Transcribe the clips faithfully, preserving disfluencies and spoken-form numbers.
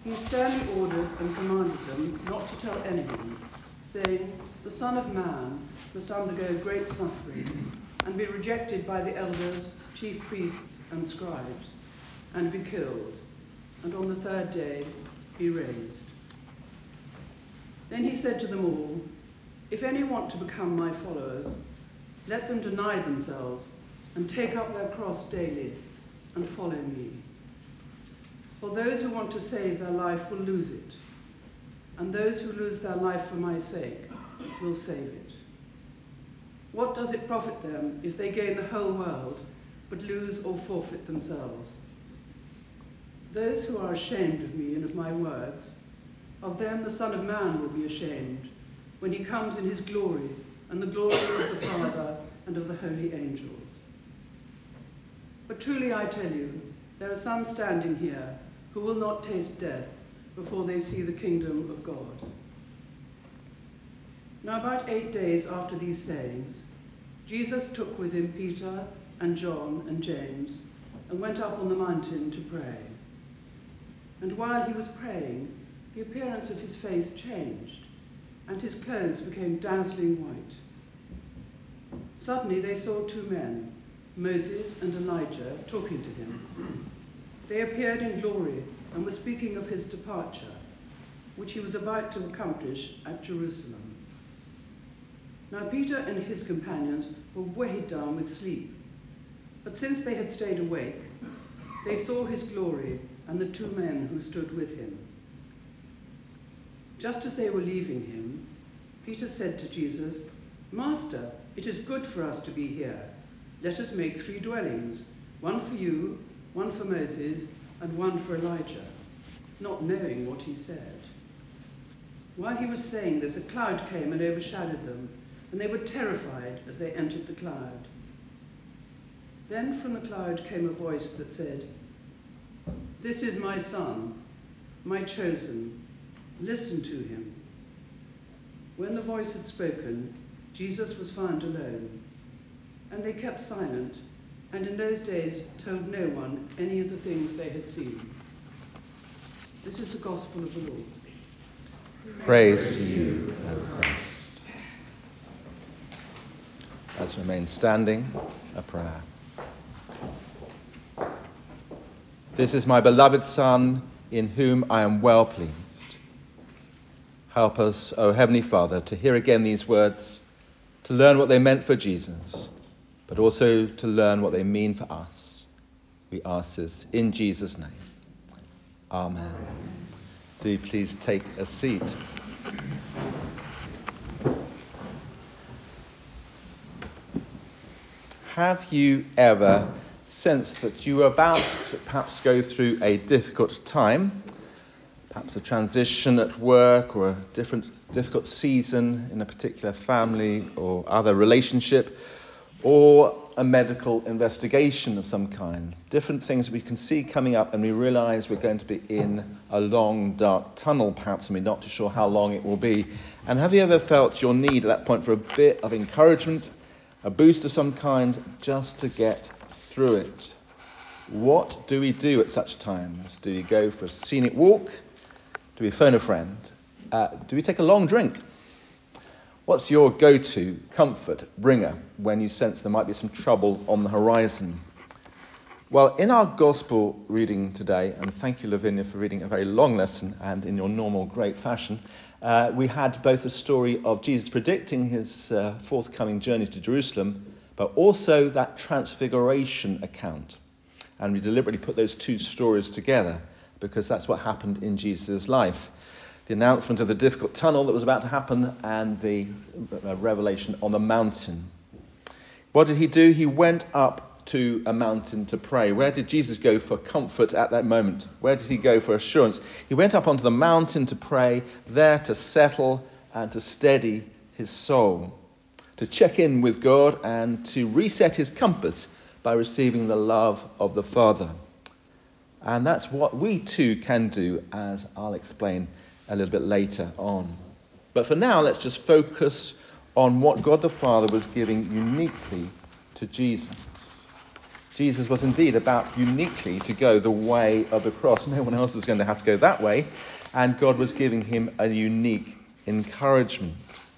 he sternly ordered and commanded them not to tell anyone, saying, "The Son of Man must undergo great suffering and be rejected by the elders, chief priests and scribes, and be killed, and on the third day be raised." Then he said to them all, "If any want to become my followers, let them deny themselves and take up their cross daily and follow me. For those who want to save their life will lose it, and those who lose their life for my sake will save it. What does it profit them if they gain the whole world but lose or forfeit themselves? Those who are ashamed of me and of my words, of them the Son of Man will be ashamed when he comes in his glory and the glory of the Father and of the holy angels. But truly I tell you, there are some standing here who will not taste death before they see the kingdom of God." Now about eight days after these sayings, Jesus took with him Peter and John and James and went up on the mountain to pray. And while he was praying, the appearance of his face changed, and his clothes became dazzling white. Suddenly they saw two men, Moses and Elijah, talking to him. They appeared in glory and were speaking of his departure, which he was about to accomplish at Jerusalem. Now Peter and his companions were weighed down with sleep, but since they had stayed awake, they saw his glory and the two men who stood with him. Just as they were leaving him, Peter said to Jesus, "Master, it is good for us to be here. Let us make three dwellings, one for you, one for Moses, and one for Elijah," not knowing what he said. While he was saying this, a cloud came and overshadowed them, and they were terrified as they entered the cloud. Then from the cloud came a voice that said, "This is my son, my chosen. Listen to him." When the voice had spoken, Jesus was found alone, and they kept silent, and in those days told no one any of the things they had seen. This is the gospel of the Lord. Praise, Praise to you, O Christ. Let's remain standing, a prayer. This is my beloved Son, in whom I am well pleased. Help us, O Heavenly Father, to hear again these words, to learn what they meant for Jesus, but also to learn what they mean for us. We ask this in Jesus' name. Amen. Amen. Do please take a seat. Have you ever sensed that you were about to perhaps go through a difficult time? Perhaps a transition at work or a different difficult season in a particular family or other relationship, or a medical investigation of some kind. Different things we can see coming up, and we realise we're going to be in a long, dark tunnel, perhaps, and we're not too sure how long it will be. And have you ever felt your need at that point for a bit of encouragement, a boost of some kind, just to get through it? What do we do at such times? Do we go for a scenic walk? Do we phone a friend? Uh, do we take a long drink? What's your go-to comfort bringer when you sense there might be some trouble on the horizon? Well, in our gospel reading today, and thank you, Lavinia, for reading a very long lesson and in your normal great fashion, uh, we had both a story of Jesus predicting his uh, forthcoming journey to Jerusalem, but also that transfiguration account. And we deliberately put those two stories together because that's what happened in Jesus' life. The announcement of the difficult tunnel that was about to happen and the uh, revelation on the mountain. What did he do? He went up to a mountain to pray. Where did Jesus go for comfort at that moment? Where did he go for assurance? He went up onto the mountain to pray, there to settle and to steady his soul, to check in with God and to reset his compass by receiving the love of the Father. And that's what we too can do, as I'll explain a little bit later on. But for now, let's just focus on what God the Father was giving uniquely to Jesus. Jesus was indeed about uniquely to go the way of the cross. No one else was going to have to go that way. And God was giving him a unique encouragement.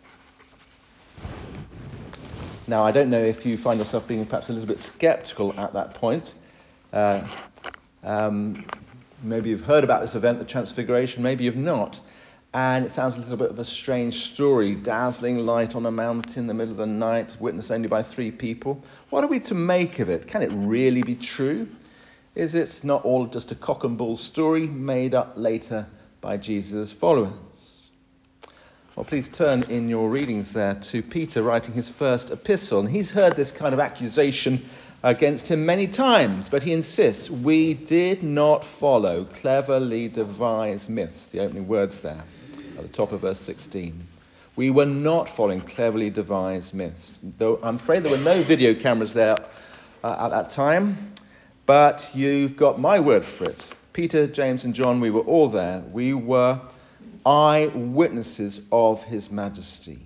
Now, I don't know if you find yourself being perhaps a little bit sceptical at that point. Uh, um, maybe you've heard about this event, the Transfiguration. Maybe you've not. And it sounds a little bit of a strange story. Dazzling light on a mountain in the middle of the night, witnessed only by three people. What are we to make of it? Can it really be true? Is it not all just a cock and bull story made up later by Jesus' followers? Well, please turn in your readings there to Peter writing his first epistle. And he's heard this kind of accusation against him many times, but he insists, we did not follow cleverly devised myths. The opening words there at the top of verse sixteen. We were not following cleverly devised myths. Though I'm afraid there were no video cameras there uh, at that time, but you've got my word for it. Peter, James and John, we were all there. We were eyewitnesses of his majesty.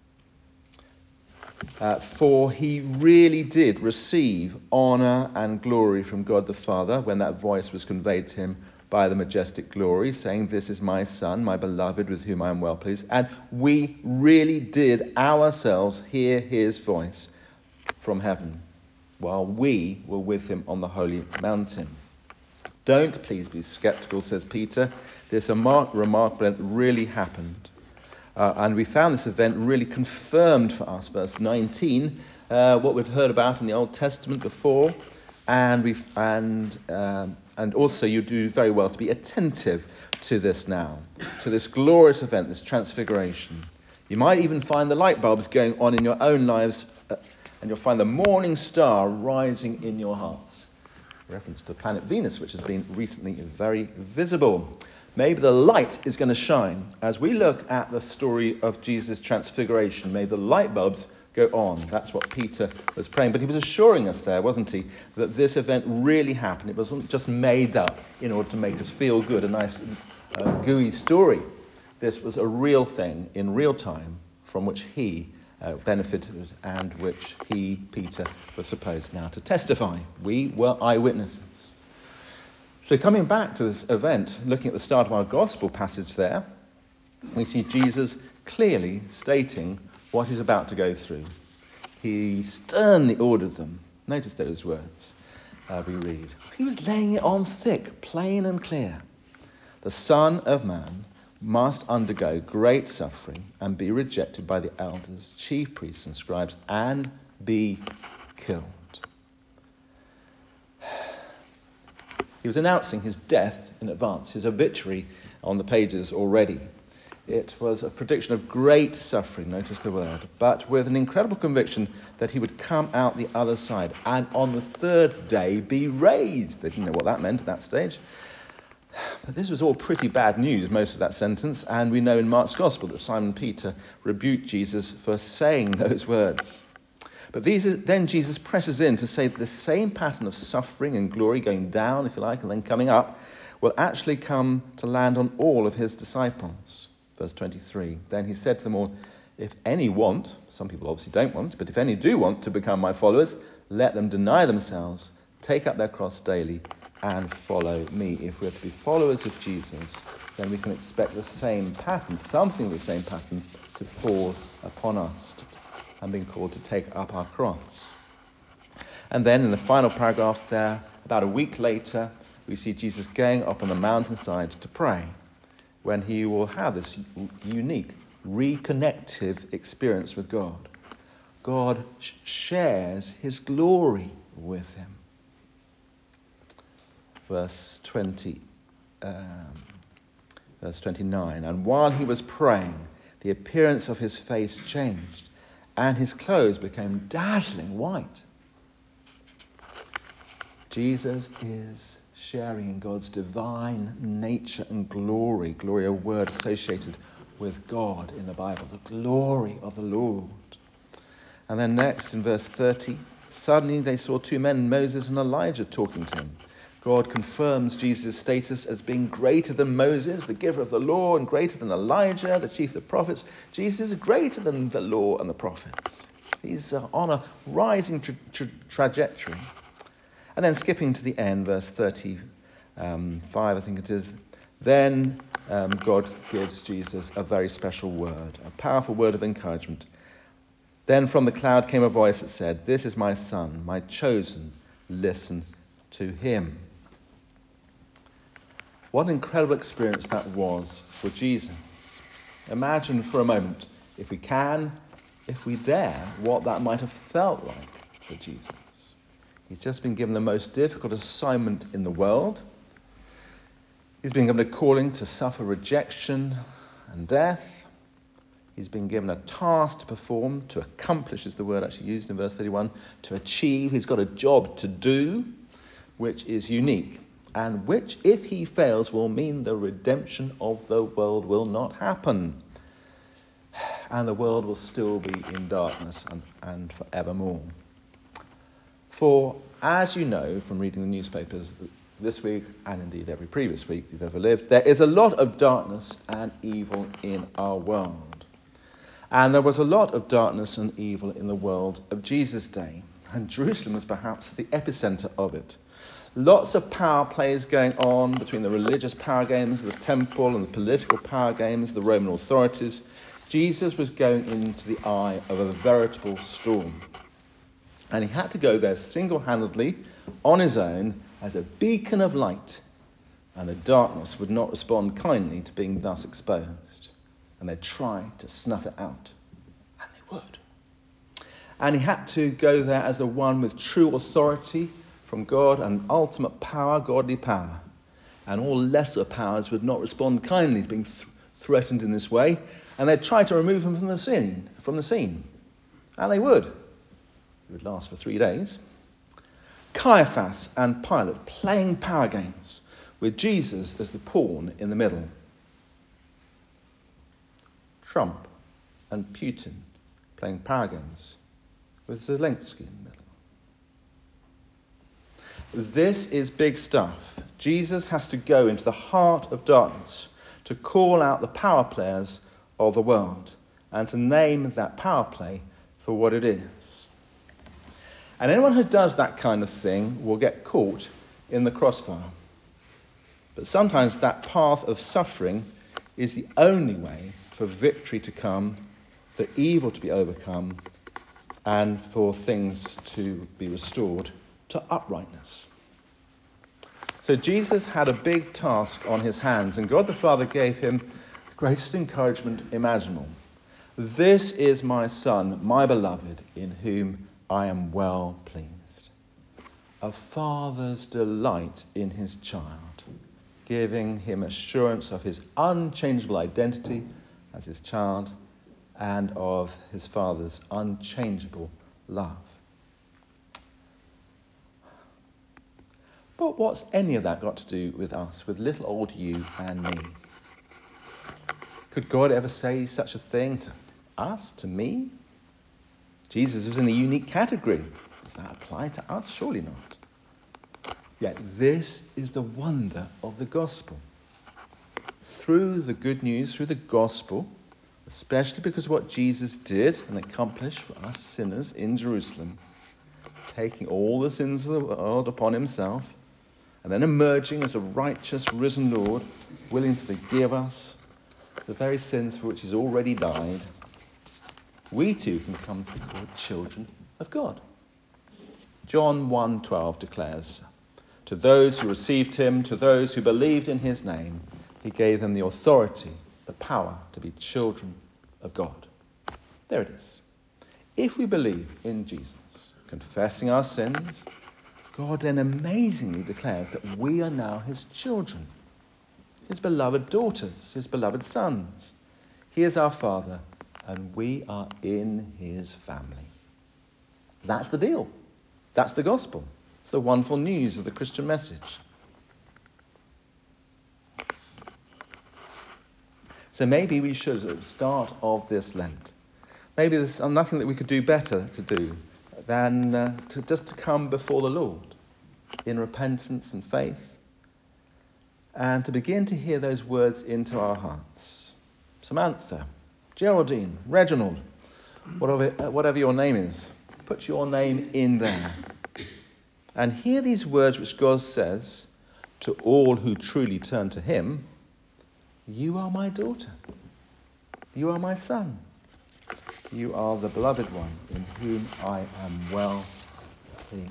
Uh, for he really did receive honour and glory from God the Father when that voice was conveyed to him by the majestic glory, saying, this is my son, my beloved, with whom I am well pleased. And we really did ourselves hear his voice from heaven while we were with him on the holy mountain. Don't please be sceptical, says Peter. This remarkable event really happened. Uh, and we found this event really confirmed for us, verse nineteen, uh, what we'd heard about in the Old Testament before. And we and um, and also you do very well to be attentive to this now, to this glorious event, this transfiguration. You might even find the light bulbs going on in your own lives, uh, and you'll find the morning star rising in your hearts. Reference to the planet Venus, which has been recently very visible. Maybe the light is going to shine as we look at the story of Jesus' transfiguration. May the light bulbs go on. That's what Peter was praying. But he was assuring us there, wasn't he, that this event really happened. It wasn't just made up in order to make us feel good, a nice uh, gooey story. This was a real thing in real time from which he uh, benefited and which he, Peter, was supposed now to testify. We were eyewitnesses. So coming back to this event, looking at the start of our gospel passage there, we see Jesus clearly stating what he's about to go through. He sternly orders them. Notice those words uh, we read. He was laying it on thick, plain and clear. The Son of Man must undergo great suffering and be rejected by the elders, chief priests and scribes, and be killed. He was announcing his death in advance, his obituary on the pages already. It was a prediction of great suffering, notice the word, but with an incredible conviction that he would come out the other side and on the third day be raised. They didn't know what that meant at that stage. But this was all pretty bad news, most of that sentence, and we know in Mark's Gospel that Simon Peter rebuked Jesus for saying those words. But these, then Jesus presses in to say that the same pattern of suffering and glory going down, if you like, and then coming up, will actually come to land on all of his disciples. Verse twenty-three, then he said to them all, if any want, some people obviously don't want, but if any do want to become my followers, let them deny themselves, take up their cross daily, and follow me. If we're to be followers of Jesus, then we can expect the same pattern, something of the same pattern, to fall upon us, and being called to take up our cross. And then in the final paragraph there, about a week later, we see Jesus going up on the mountainside to pray, when he will have this unique, reconnective experience with God. God sh- shares his glory with him. Verse twenty, um, verse twenty-nine, and while he was praying, the appearance of his face changed, and his clothes became dazzling white. Jesus is sharing in God's divine nature and glory. Glory, a word associated with God in the Bible. The glory of the Lord. And then next in verse thirty, suddenly they saw two men, Moses and Elijah, talking to him. God confirms Jesus' status as being greater than Moses, the giver of the law, and greater than Elijah, the chief of the prophets. Jesus is greater than the law and the prophets. He's uh, on a rising tra- tra- trajectory. And then skipping to the end, verse thirty-five, I think it is, then um, God gives Jesus a very special word, a powerful word of encouragement. Then from the cloud came a voice that said, "This is my son, my chosen, listen to him." What an incredible experience that was for Jesus. Imagine for a moment, if we can, if we dare, what that might have felt like for Jesus. He's just been given the most difficult assignment in the world. He's been given a calling to suffer rejection and death. He's been given a task to perform, to accomplish is the word actually used in verse thirty-one, to achieve. He's got a job to do, which is unique, and which, if he fails, will mean the redemption of the world will not happen. And the world will still be in darkness and, and forevermore. For, as you know from reading the newspapers this week, and indeed every previous week you've ever lived, there is a lot of darkness and evil in our world. And there was a lot of darkness and evil in the world of Jesus' day. And Jerusalem was perhaps the epicenter of it. Lots of power plays going on between the religious power games of the temple and the political power games of the Roman authorities. Jesus was going into the eye of a veritable storm. And he had to go there single-handedly, on his own, as a beacon of light. And the darkness would not respond kindly to being thus exposed. And they'd try to snuff it out. And they would. And he had to go there as the one with true authority from God and ultimate power, godly power. And all lesser powers would not respond kindly to being th- threatened in this way. And they'd try to remove him from the scene. From the scene. And they would. It would last for three days. Caiaphas and Pilate playing power games with Jesus as the pawn in the middle. Trump and Putin playing power games with Zelensky in the middle. This is big stuff. Jesus has to go into the heart of darkness to call out the power players of the world and to name that power play for what it is. And anyone who does that kind of thing will get caught in the crossfire. But sometimes that path of suffering is the only way for victory to come, for evil to be overcome, and for things to be restored to uprightness. So Jesus had a big task on his hands, and God the Father gave him the greatest encouragement imaginable. This is my Son, my beloved, in whom I am well pleased. A father's delight in his child, giving him assurance of his unchangeable identity as his child and of his Father's unchangeable love. But what's any of that got to do with us, with little old you and me? Could God ever say such a thing to us, to me? Jesus is in a unique category. Does that apply to us? Surely not. Yet this is the wonder of the gospel. Through the good news, through the gospel, especially because of what Jesus did and accomplished for us sinners in Jerusalem, taking all the sins of the world upon himself, and then emerging as a righteous, risen Lord, willing to forgive us the very sins for which he's already died, we too can come to be called children of God. John one twelve declares, "To those who received him, to those who believed in his name, he gave them the authority, the power to be children of God." There it is. If we believe in Jesus, confessing our sins, God then amazingly declares that we are now his children, his beloved daughters, his beloved sons. He is our Father, and we are in his family. That's the deal. That's the gospel. It's the wonderful news of the Christian message. So maybe we should, at the start of this Lent, maybe there's nothing that we could do better to do than uh, to just to come before the Lord in repentance and faith, and to begin to hear those words into our hearts. Samantha, Geraldine, Reginald, whatever, whatever your name is, put your name in there. and hear these words which God says to all who truly turn to him, "You are my daughter. You are my son. You are the beloved one in whom I am well pleased."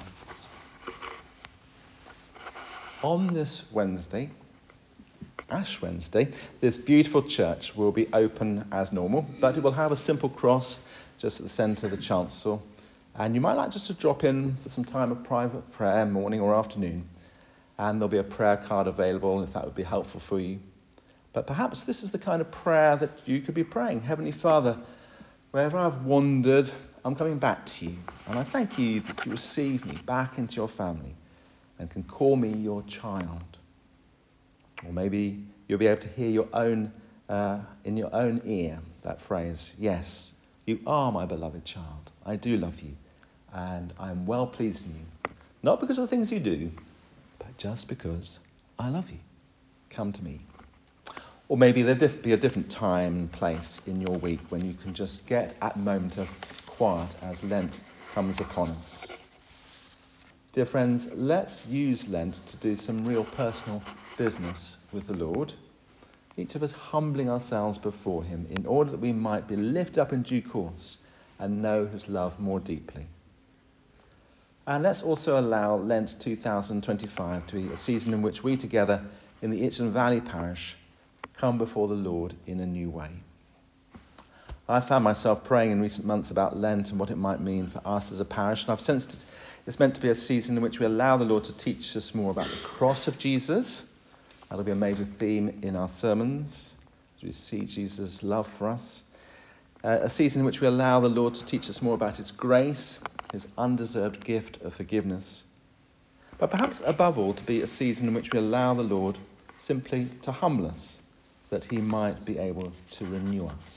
On this Wednesday, Ash Wednesday, this beautiful church will be open as normal, but it will have a simple cross just at the centre of the chancel. And you might like just to drop in for some time of private prayer, morning or afternoon. And there'll be a prayer card available if that would be helpful for you. But perhaps this is the kind of prayer that you could be praying. Heavenly Father, wherever I've wandered, I'm coming back to you. And I thank you that you receive me back into your family and can call me your child. Or maybe you'll be able to hear your own, uh, in your own ear, that phrase, "Yes, you are my beloved child. I do love you, and I am well pleased in you. Not because of the things you do, but just because I love you. Come to me." Or maybe there'll be a different time and place in your week when you can just get at a moment of quiet as Lent comes upon us. Dear friends, let's use Lent to do some real personal business with the Lord, each of us humbling ourselves before him in order that we might be lifted up in due course and know his love more deeply. And let's also allow Lent two thousand twenty-five to be a season in which we together in the Itchen Valley Parish come before the Lord in a new way. I found myself praying in recent months about Lent and what it might mean for us as a parish, and I've sensed it, it's meant to be a season in which we allow the Lord to teach us more about the cross of Jesus. That'll be a major theme in our sermons as we see Jesus' love for us. Uh, a season in which we allow the Lord to teach us more about his grace, his undeserved gift of forgiveness. But perhaps above all to be a season in which we allow the Lord simply to humble us, that he might be able to renew us.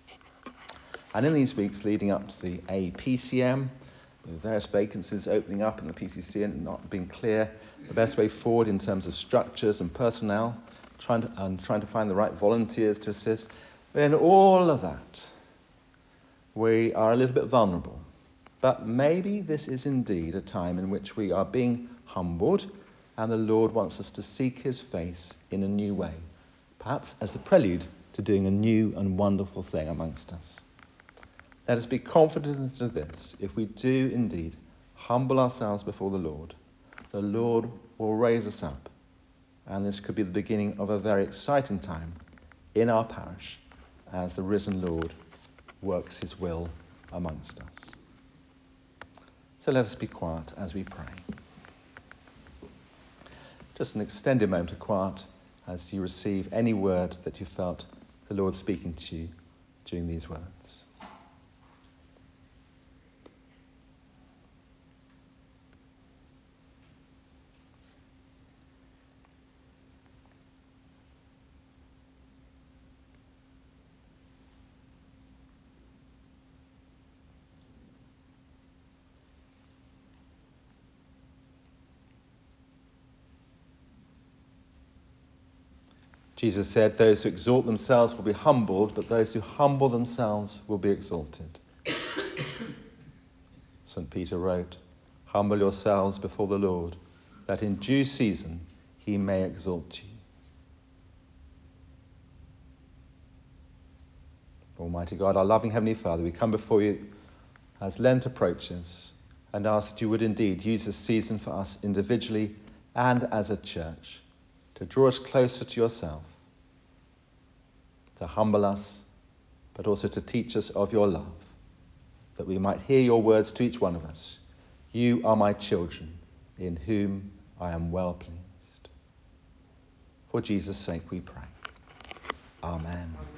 And in these weeks leading up to the A P C M, with various vacancies opening up in the P C C and not being clear the best way forward in terms of structures and personnel, trying to, and trying to find the right volunteers to assist, in all of that, we are a little bit vulnerable. But maybe this is indeed a time in which we are being humbled and the Lord wants us to seek his face in a new way, perhaps as a prelude to doing a new and wonderful thing amongst us. Let us be confident of this. If we do indeed humble ourselves before the Lord, the Lord will raise us up. And this could be the beginning of a very exciting time in our parish as the risen Lord works his will amongst us. So let us be quiet as we pray. Just an extended moment of quiet as you receive any word that you felt the Lord speaking to you during these words. Jesus said, "Those who exalt themselves will be humbled, but those who humble themselves will be exalted." Saint Peter wrote, "Humble yourselves before the Lord, that in due season he may exalt you." Almighty God, our loving Heavenly Father, we come before you as Lent approaches and ask that you would indeed use this season for us individually and as a church to draw us closer to yourself, to humble us, but also to teach us of your love, that we might hear your words to each one of us. "You are my children, in whom I am well pleased." For Jesus' sake we pray. Amen.